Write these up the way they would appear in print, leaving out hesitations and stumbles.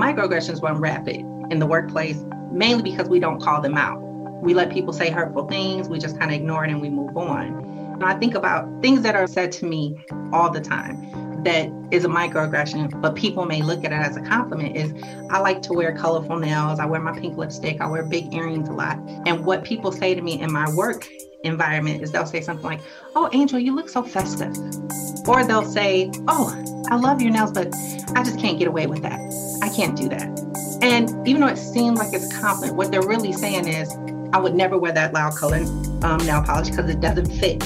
Microaggressions run rapid in the workplace, mainly because we don't call them out. We let people say hurtful things, we just kind of ignore it and we move on. And I think about things that are said to me all the time that is a microaggression, but people may look at it as a compliment is, I like to wear colorful nails, I wear my pink lipstick, I wear big earrings a lot. And what people say to me in my work environment is they'll say something like, oh, Angel, you look so festive. Or they'll say, oh, I love your nails, but I just can't get away with that. I can't do that. And even though it seems like it's a compliment, what they're really saying is, I would never wear that loud color nail polish because it doesn't fit.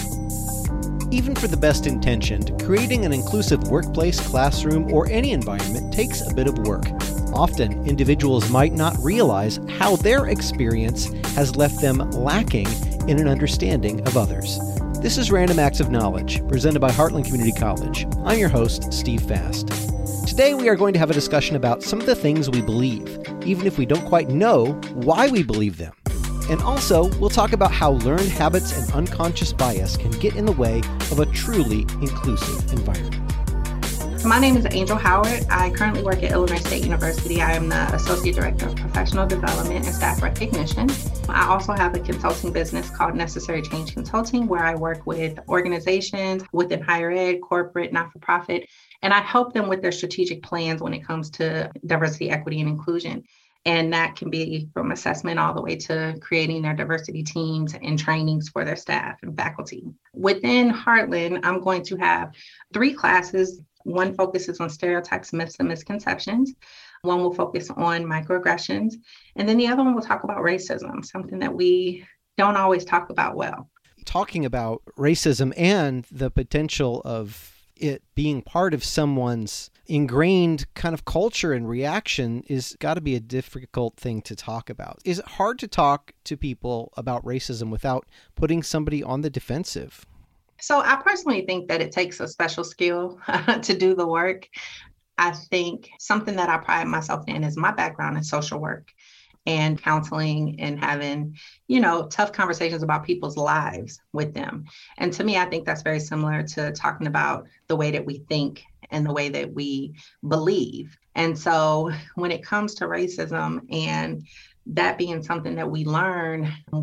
Even for the best intentioned, creating an inclusive workplace, classroom, or any environment takes a bit of work. Often, individuals might not realize how their experience has left them lacking in an understanding of others. This is Random Acts of Knowledge, presented by Heartland Community College. I'm your host, Steve Fast. Today we are going to have a discussion about some of the things we believe, even if we don't quite know why we believe them. And also, we'll talk about how learned habits and unconscious bias can get in the way of a truly inclusive environment. My name is Angel Howard. I currently work at Illinois State University. I am the Associate Director of Professional Development and Staff Recognition. I also have a consulting business called Necessary Change Consulting, where I work with organizations within higher ed, corporate, not-for-profit, and I help them with their strategic plans when it comes to diversity, equity, and inclusion. And that can be from assessment all the way to creating their diversity teams and trainings for their staff and faculty. Within Heartland, I'm going to have 3 classes. One focuses on stereotypes, myths, and misconceptions. One will focus on microaggressions. And then the other one will talk about racism, something that we don't always talk about well. Talking about racism and the potential of it being part of someone's ingrained kind of culture and reaction is got to be a difficult thing to talk about. Is it hard to talk to people about racism without putting somebody on the defensive? So I personally think that it takes a special skill to do the work. I think something that I pride myself in is my background in social work and counseling and having, tough conversations about people's lives with them. And to me, I think that's very similar to talking about the way that we think and the way that we believe. And so when it comes to racism and that being something that we learn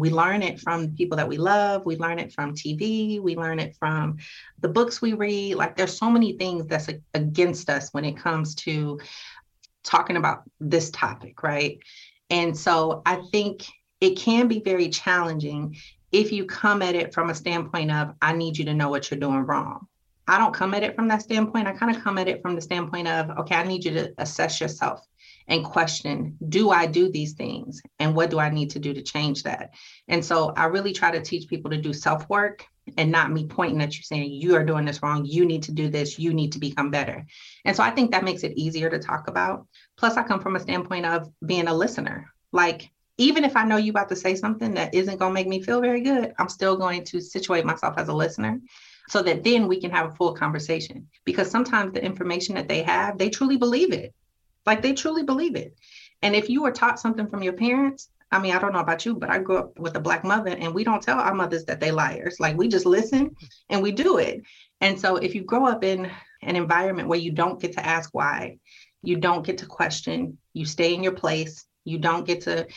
it from people that we love, we learn it from TV, we learn it from the books we read. Like there's so many things that's against us when it comes to talking about this topic, right? And so I think it can be very challenging if you come at it from a standpoint of, I need you to know what you're doing wrong. I don't come at it from that standpoint. I kind of come at it from the standpoint of, okay, I need you to assess yourself and question, do I do these things? And what do I need to do to change that? And so I really try to teach people to do self-work and not me pointing at you saying, you are doing this wrong. You need to do this. You need to become better. And so I think that makes it easier to talk about. Plus, I come from a standpoint of being a listener. Like, even if I know you about to say something that isn't going to make me feel very good, I'm still going to situate myself as a listener so that then we can have a full conversation. Because sometimes the information that they have, they truly believe it. Like they truly believe it. And if you were taught something from your parents, I mean, I don't know about you, but I grew up with a Black mother and we don't tell our mothers that they liars. Like we just listen and we do it. And so if you grow up in an environment where you don't get to ask why, you don't get to question, you stay in your place, you don't get to,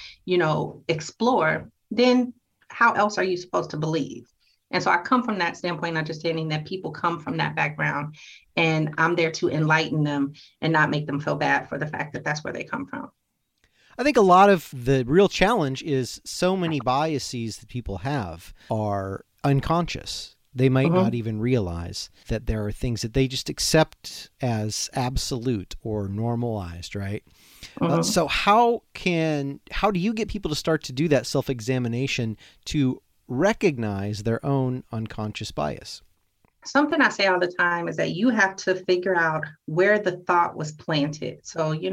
explore, then how else are you supposed to believe? And so I come from that standpoint, understanding that people come from that background and I'm there to enlighten them and not make them feel bad for the fact that that's where they come from. I think a lot of the real challenge is so many biases that people have are unconscious. They might not even realize that there are things that they just accept as absolute or normalized, right? So how do you get people to start to do that self-examination to recognize their own unconscious bias? Something I say all the time is that you have to figure out where the thought was planted. So, I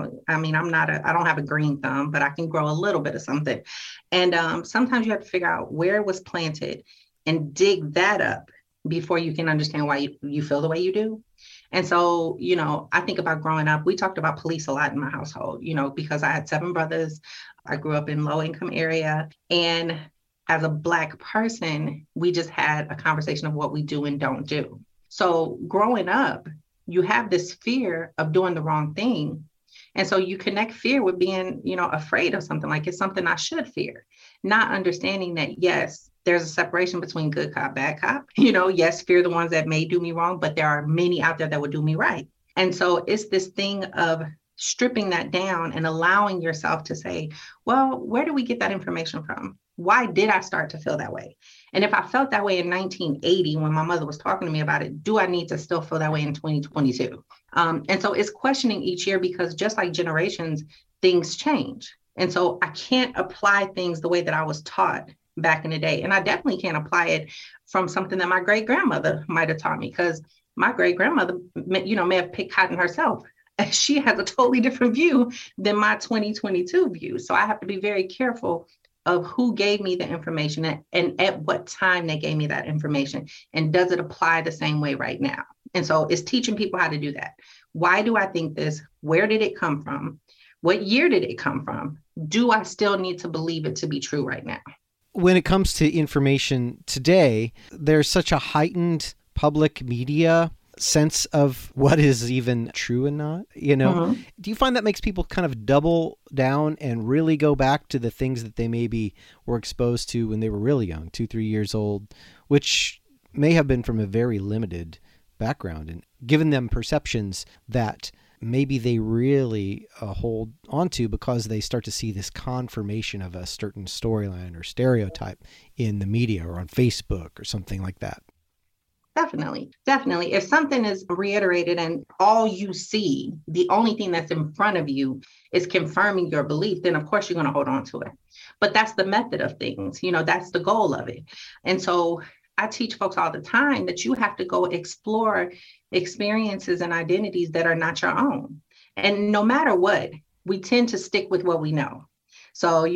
don't have a green thumb, but I can grow a little bit of something. And sometimes you have to figure out where it was planted and dig that up before you can understand why you feel the way you do. And so, I think about growing up, we talked about police a lot in my household, because I had 7 brothers. I grew up in low income area. And as a Black person, we just had a conversation of what we do and don't do. So growing up, you have this fear of doing the wrong thing. And so you connect fear with being, afraid of something, like it's something I should fear, not understanding that, yes, there's a separation between good cop, bad cop. Yes, fear the ones that may do me wrong, but there are many out there that would do me right. And so it's this thing of stripping that down and allowing yourself to say, well, where do we get that information from? Why did I start to feel that way? And if I felt that way in 1980, when my mother was talking to me about it, do I need to still feel that way in 2022? And so it's questioning each year, because just like generations, things change. And so I can't apply things the way that I was taught back in the day. And I definitely can't apply it from something that my great grandmother might have taught me, because my great grandmother, may have picked cotton herself. She has a totally different view than my 2022 view. So I have to be very careful of who gave me the information and at what time they gave me that information. And does it apply the same way right now? And so it's teaching people how to do that. Why do I think this? Where did it come from? What year did it come from? Do I still need to believe it to be true right now? When it comes to information today, there's such a heightened public media sense of what is even true and not, Mm-hmm. Do you find that makes people kind of double down and really go back to the things that they maybe were exposed to when they were really young, 2-3 years old, which may have been from a very limited background, and given them perceptions that maybe they really hold onto because they start to see this confirmation of a certain storyline or stereotype in the media or on Facebook or something like that? Definitely. Definitely. If something is reiterated and all you see, the only thing that's in front of you is confirming your belief, then of course you're going to hold on to it. But that's the method of things, that's the goal of it. And so I teach folks all the time that you have to go explore experiences and identities that are not your own. And no matter what, we tend to stick with what we know. So,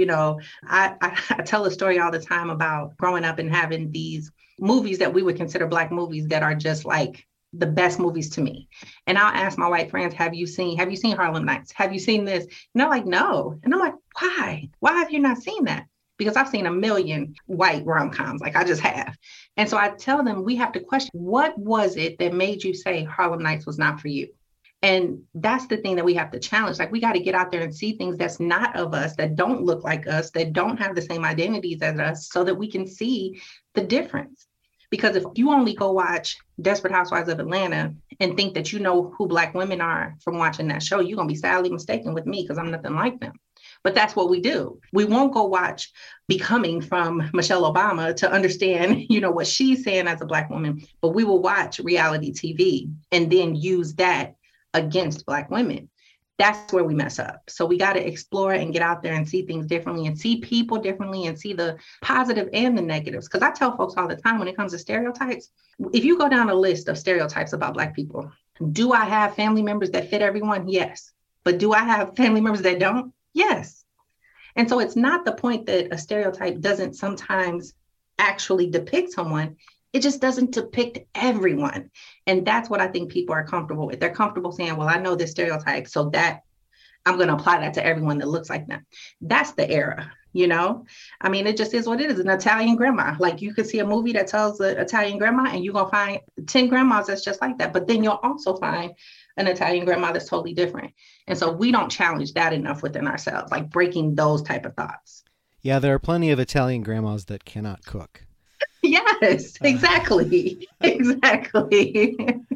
I tell a story all the time about growing up and having these movies that we would consider Black movies that are just like the best movies to me. And I'll ask my white friends, have you seen Harlem Nights? Have you seen this? And they're like, no. And I'm like, why? Why have you not seen that? Because I've seen a million white rom-coms, like I just have. And so I tell them, we have to question, what was it that made you say Harlem Nights was not for you? And that's the thing that we have to challenge. Like, we got to get out there and see things that's not of us, that don't look like us, that don't have the same identities as us, so that we can see the difference. Because if you only go watch Desperate Housewives of Atlanta and think that you know who Black women are from watching that show, you're going to be sadly mistaken with me, because I'm nothing like them. But that's what we do. We won't go watch Becoming from Michelle Obama to understand, what she's saying as a Black woman, but we will watch reality TV and then use that against Black women. That's where we mess up. So we got to explore and get out there and see things differently and see people differently and see the positive and the negatives. Because I tell folks all the time, when it comes to stereotypes, if you go down a list of stereotypes about Black people, do I have family members that fit everyone? Yes. But do I have family members that don't? Yes. And so it's not the point that a stereotype doesn't sometimes actually depict someone. It just doesn't depict everyone. And that's what I think people are comfortable with. They're comfortable saying, well, I know this stereotype, so that I'm going to apply that to everyone that looks like them. That's the era, I mean, it just is what it is. An Italian grandma. Like, you could see a movie that tells the Italian grandma and you're going to find 10 grandmas that's just like that. But then you'll also find an Italian grandma that's totally different. And so we don't challenge that enough within ourselves, like breaking those type of thoughts. Yeah, there are plenty of Italian grandmas that cannot cook. Yes, exactly. Exactly.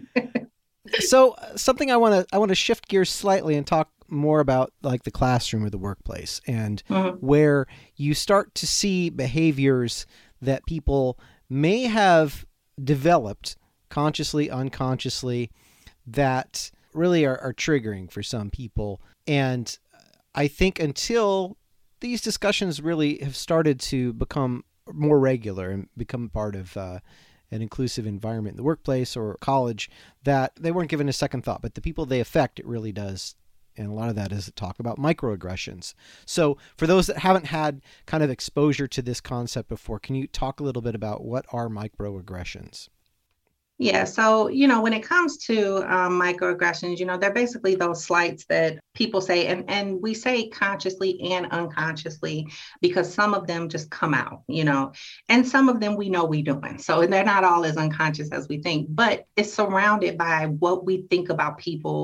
So something I want to shift gears slightly and talk more about, like, the classroom or the workplace, and where you start to see behaviors that people may have developed consciously, unconsciously, that really are triggering for some people. And I think until these discussions really have started to become more regular and become part of an inclusive environment in the workplace or college, that they weren't given a second thought. But the people they affect, it really does. And a lot of that is talk about microaggressions. So for those that haven't had kind of exposure to this concept before, can you talk a little bit about what are microaggressions? Yeah. So, when it comes to microaggressions, they're basically those slights that people say, and we say consciously and unconsciously, because some of them just come out, and some of them we know we're doing. So they're not all as unconscious as we think, but it's surrounded by what we think about people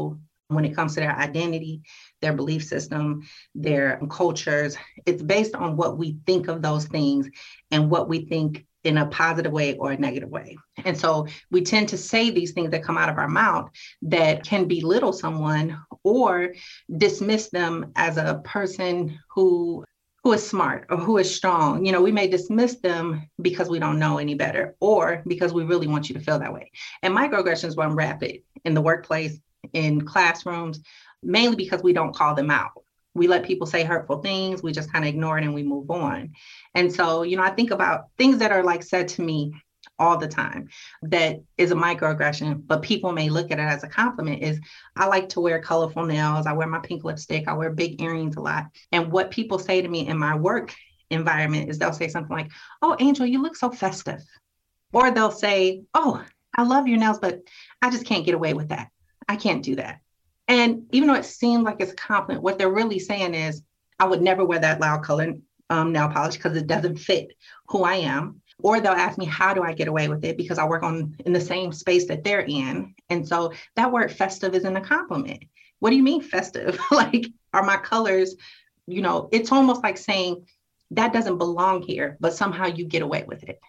when it comes to their identity, their belief system, their cultures. It's based on what we think of those things and what we think in a positive way or a negative way. And so we tend to say these things that come out of our mouth that can belittle someone or dismiss them as a person who is smart or who is strong. We may dismiss them because we don't know any better or because we really want you to feel that way. And microaggressions run rapid in the workplace, in classrooms, mainly because we don't call them out. We let people say hurtful things. We just kind of ignore it and we move on. And so, I think about things that are like said to me all the time that is a microaggression, but people may look at it as a compliment is I like to wear colorful nails. I wear my pink lipstick. I wear big earrings a lot. And what people say to me in my work environment is they'll say something like, "Oh, Angel, you look so festive." Or they'll say, "Oh, I love your nails, but I just can't get away with that. I can't do that." And even though it seems like it's a compliment, what they're really saying is, I would never wear that loud colored nail polish because it doesn't fit who I am. Or they'll ask me, how do I get away with it? Because I work in the same space that they're in. And so that word festive isn't a compliment. What do you mean festive? Like, are my colors, it's almost like saying that doesn't belong here, but somehow you get away with it,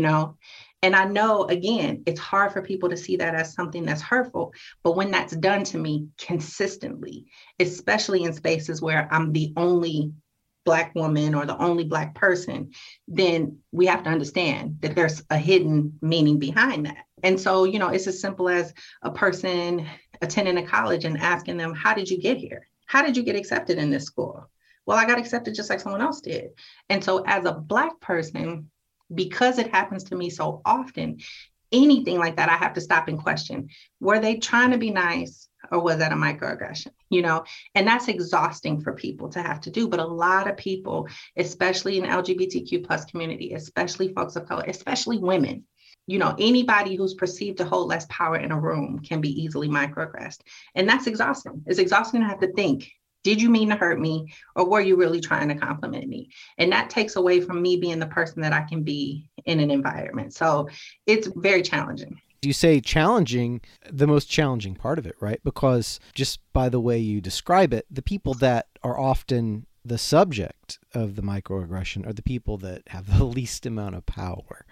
And I know, again, it's hard for people to see that as something that's hurtful. But when that's done to me consistently, especially in spaces where I'm the only Black woman or the only Black person, then we have to understand that there's a hidden meaning behind that. And so, it's as simple as a person attending a college and asking them, how did you get here? How did you get accepted in this school? Well, I got accepted just like someone else did. And so as a Black person, because it happens to me so often, anything like that, I have to stop and question, were they trying to be nice or was that a microaggression? And that's exhausting for people to have to do. But a lot of people, especially in LGBTQ plus community, especially folks of color, especially women, anybody who's perceived to hold less power in a room can be easily microaggressed. And that's exhausting. It's exhausting to have to think, did you mean to hurt me or were you really trying to compliment me? And that takes away from me being the person that I can be in an environment. So it's very challenging. You say challenging, the most challenging part of it, right? Because just by the way you describe it, the people that are often the subject of the microaggression are the people that have the least amount of power,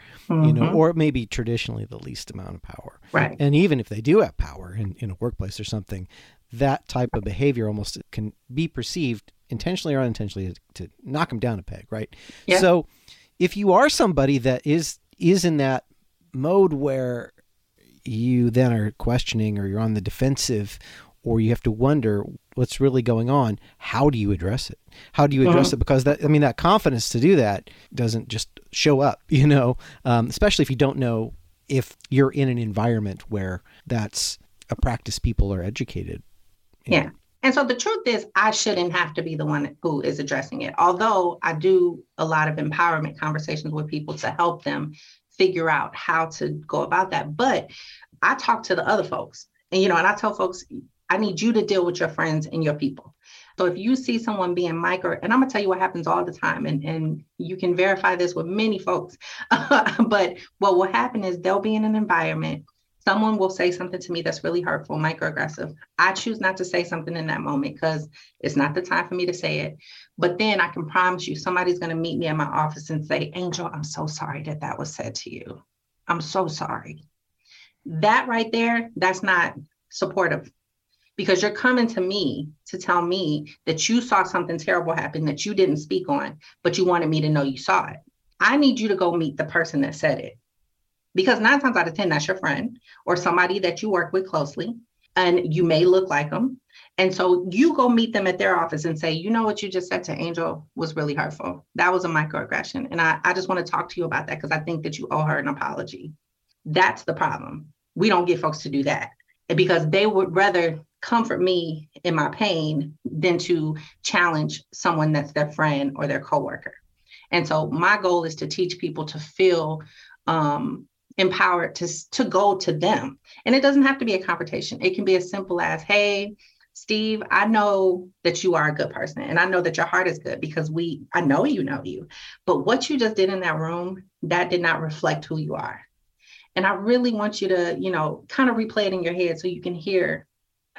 or maybe traditionally the least amount of power. Right. And even if they do have power in a workplace or something, that type of behavior almost can be perceived intentionally or unintentionally to knock them down a peg, right? Yeah. So if you are somebody that is in that mode where you then are questioning or you're on the defensive or you have to wonder what's really going on, how do you address it? How do you address it? Because that confidence to do that doesn't just show up, especially if you don't know if you're in an environment where that's a practice people are educated in. Yeah. And so the truth is, I shouldn't have to be the one who is addressing it. Although I do a lot of empowerment conversations with people to help them figure out how to go about that. But I talk to the other folks and I tell folks, I need you to deal with your friends and your people. So if you see someone being and I'm gonna tell you what happens all the time, and you can verify this with many folks, but what will happen is they'll be in an environment, someone will say something to me that's really hurtful, microaggressive. I choose not to say something in that moment because it's not the time for me to say it. But then I can promise you somebody's going to meet me in my office and say, Angel, I'm so sorry that was said to you. I'm so sorry. That right there, that's not supportive because you're coming to me to tell me that you saw something terrible happen that you didn't speak on, but you wanted me to know you saw it. I need you to go meet the person that said it. Because 9 times out of 10, that's your friend or somebody that you work with closely, and you may look like them. And so you go meet them at their office and say, what you just said to Angel was really hurtful. That was a microaggression. And I just want to talk to you about that because I think that you owe her an apology. That's the problem. We don't get folks to do that because they would rather comfort me in my pain than to challenge someone that's their friend or their coworker. And so my goal is to teach people to feel empowered to go to them. And it doesn't have to be a confrontation. It can be as simple as, hey, Steve, I know that you are a good person. And I know that your heart is good because I know you. But what you just did in that room, that did not reflect who you are. And I really want you to, kind of replay it in your head so you can hear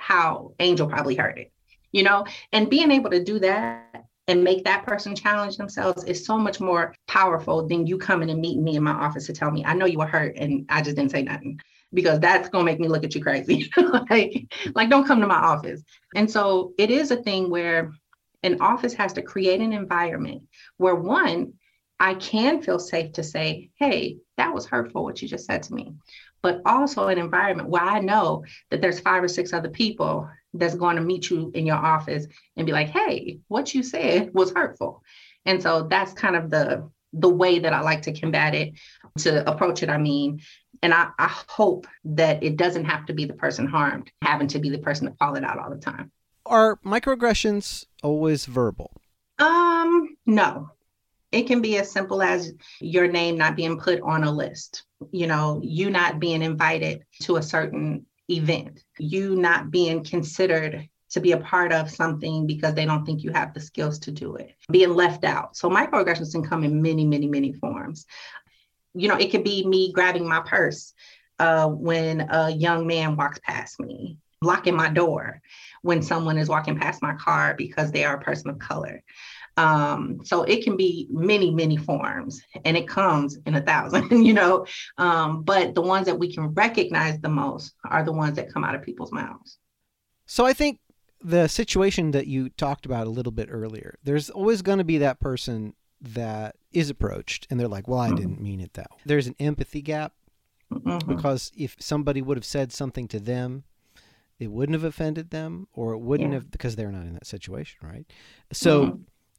how Angel probably heard it, you know, and being able to do that and make that person challenge themselves is so much more powerful than you coming and meeting me in my office to tell me, I know you were hurt and I just didn't say nothing, because that's going to make me look at you crazy. like, don't come to my office. And so it is a thing where an office has to create an environment where, one, I can feel safe to say, hey, that was hurtful what you just said to me. But also an environment where I know that there's 5 or 6 other people that's going to meet you in your office and be like, hey, what you said was hurtful. And so that's kind of the way that I like to combat it, to approach it. I mean, and I hope that it doesn't have to be the person harmed having to be the person to call it out all the time. Are microaggressions always verbal? No. It can be as simple as your name not being put on a list, you know, you not being invited to a certain event, you not being considered to be a part of something because they don't think you have the skills to do it, being left out. So microaggressions can come in many, many, many forms. You know, it could be me grabbing my purse when a young man walks past me, locking my door when someone is walking past my car because they are a person of color. So it can be many, many forms, and it comes in 1,000, you know, but the ones that we can recognize the most are the ones that come out of people's mouths. So I think the situation that you talked about a little bit earlier, there's always going to be that person that is approached and they're like, well, I didn't mean it that way. There's an empathy gap because if somebody would have said something to them, it wouldn't have offended them, or it wouldn't have, because they're not in that situation, right? So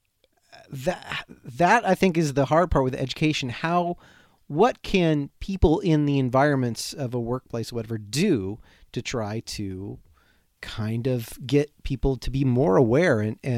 that I think is the hard part with education. What can people in the environments of a workplace, whatever, do to try to kind of get people to be more aware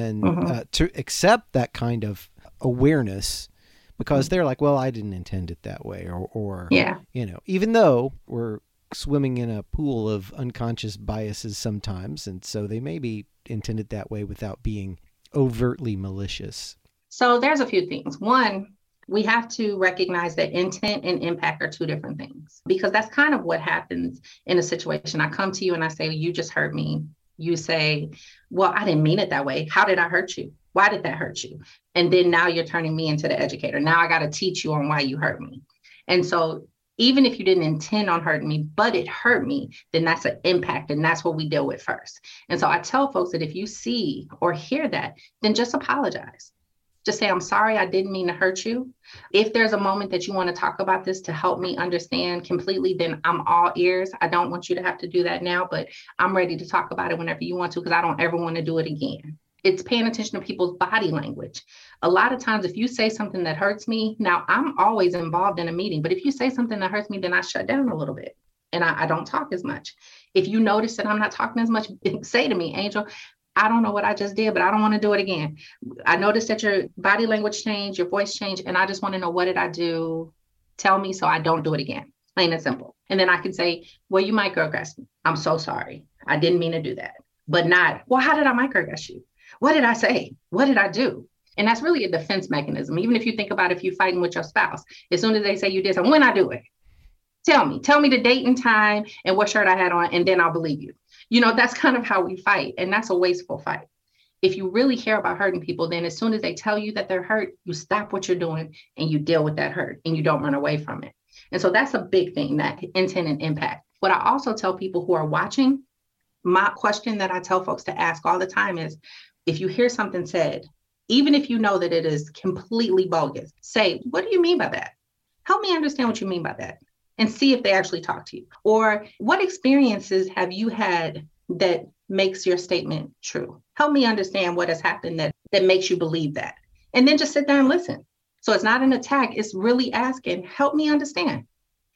and to accept that kind of awareness, because they're like, well, I didn't intend it that way, or you know, even though we're swimming in a pool of unconscious biases sometimes, and so they may be intended that way without being overtly malicious. So there's a few things. One, we have to recognize that intent and impact are 2 different things, because that's kind of what happens in a situation. I come to you and I say, you just hurt me. You say, well, I didn't mean it that way. How did I hurt you? Why did that hurt you? And then now you're turning me into the educator. Now I got to teach you on why you hurt me. And so even if you didn't intend on hurting me, but it hurt me, then that's an impact. And that's what we deal with first. And so I tell folks that if you see or hear that, then just apologize. Just say, I'm sorry, I didn't mean to hurt you. If there's a moment that you want to talk about this to help me understand completely, then I'm all ears. I don't want you to have to do that now, but I'm ready to talk about it whenever you want to, because I don't ever want to do it again. It's paying attention to people's body language. A lot of times, if you say something that hurts me, now I'm always involved in a meeting, but if you say something that hurts me, then I shut down a little bit and I don't talk as much. If you notice that I'm not talking as much, say to me, Angel, I don't know what I just did, but I don't want to do it again. I noticed that your body language changed, your voice changed, and I just want to know, what did I do? Tell me so I don't do it again. Plain and simple. And then I can say, well, you microaggressed me. I'm so sorry. I didn't mean to do that. But not, well, how did I microaggress you? What did I say? What did I do? And that's really a defense mechanism. Even if you think about if you're fighting with your spouse, as soon as they say you did something, when I do it, tell me the date and time and what shirt I had on, and then I'll believe you. You know, that's kind of how we fight. And that's a wasteful fight. If you really care about hurting people, then as soon as they tell you that they're hurt, you stop what you're doing and you deal with that hurt and you don't run away from it. And so that's a big thing, that intent and impact. What I also tell people who are watching, my question that I tell folks to ask all the time is, if you hear something said, even if you know that it is completely bogus, say, what do you mean by that? Help me understand what you mean by that. And see if they actually talk to you. Or what experiences have you had that makes your statement true? Help me understand what has happened that makes you believe that. And then just sit there and listen. So it's not an attack. It's really asking, help me understand.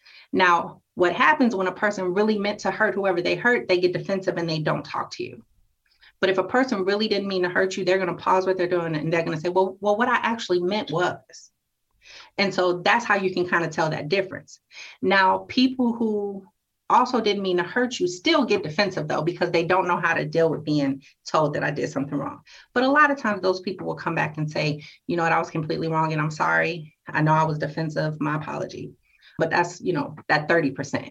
Now, what happens when a person really meant to hurt whoever they hurt, they get defensive and they don't talk to you. But if a person really didn't mean to hurt you, they're going to pause what they're doing and they're going to say, well, what I actually meant was. And so that's how you can kind of tell that difference. Now, people who also didn't mean to hurt you still get defensive, though, because they don't know how to deal with being told that I did something wrong. But a lot of times those people will come back and say, you know what, I was completely wrong and I'm sorry. I know I was defensive. My apology. But that's, you know, that 30%.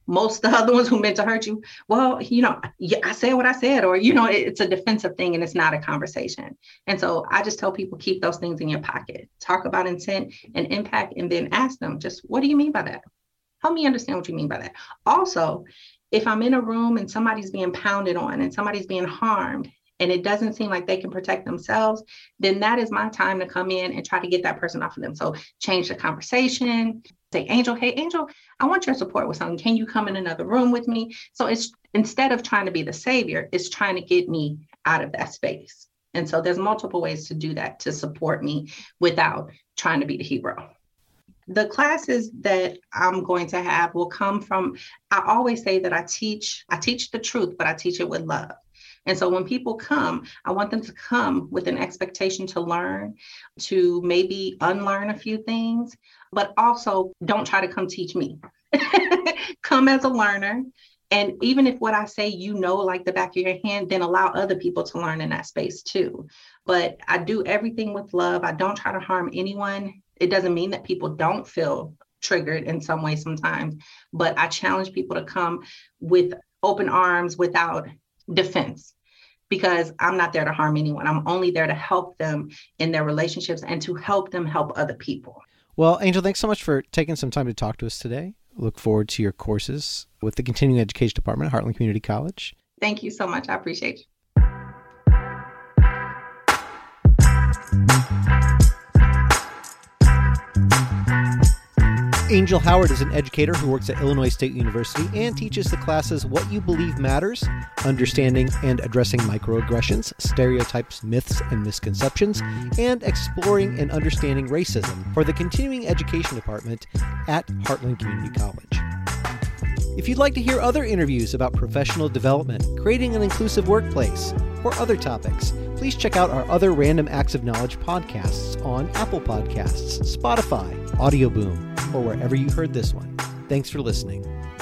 Most of the other ones who meant to hurt you, well, I said what I said, or, it's a defensive thing and it's not a conversation. And so I just tell people, keep those things in your pocket, talk about intent and impact, and then ask them, just, what do you mean by that? Help me understand what you mean by that. Also, if I'm in a room and somebody's being pounded on and somebody's being harmed, and it doesn't seem like they can protect themselves, then that is my time to come in and try to get that person off of them. So change the conversation, say, Angel, hey, Angel, I want your support with something. Can you come in another room with me? So it's, instead of trying to be the savior, it's trying to get me out of that space. And so there's multiple ways to do that, to support me without trying to be the hero. The classes that I'm going to have will come from, I always say that I teach the truth, but I teach it with love. And so when people come, I want them to come with an expectation to learn, to maybe unlearn a few things, but also don't try to come teach me. Come as a learner. And even if what I say, like the back of your hand, then allow other people to learn in that space too. But I do everything with love. I don't try to harm anyone. It doesn't mean that people don't feel triggered in some way sometimes, but I challenge people to come with open arms, without defense, because I'm not there to harm anyone. I'm only there to help them in their relationships and to help them help other people. Well, Angel, thanks so much for taking some time to talk to us today. Look forward to your courses with the Continuing Education Department at Heartland Community College. Thank you so much. I appreciate you. Angel Howard is an educator who works at Illinois State University and teaches the classes What You Believe Matters, Understanding and Addressing Microaggressions, Stereotypes, Myths, and Misconceptions, and Exploring and Understanding Racism for the Continuing Education Department at Heartland Community College. If you'd like to hear other interviews about professional development, creating an inclusive workplace, or other topics, please check out our other Random Acts of Knowledge podcasts on Apple Podcasts, Spotify, Audio Boom, or wherever you heard this one. Thanks for listening.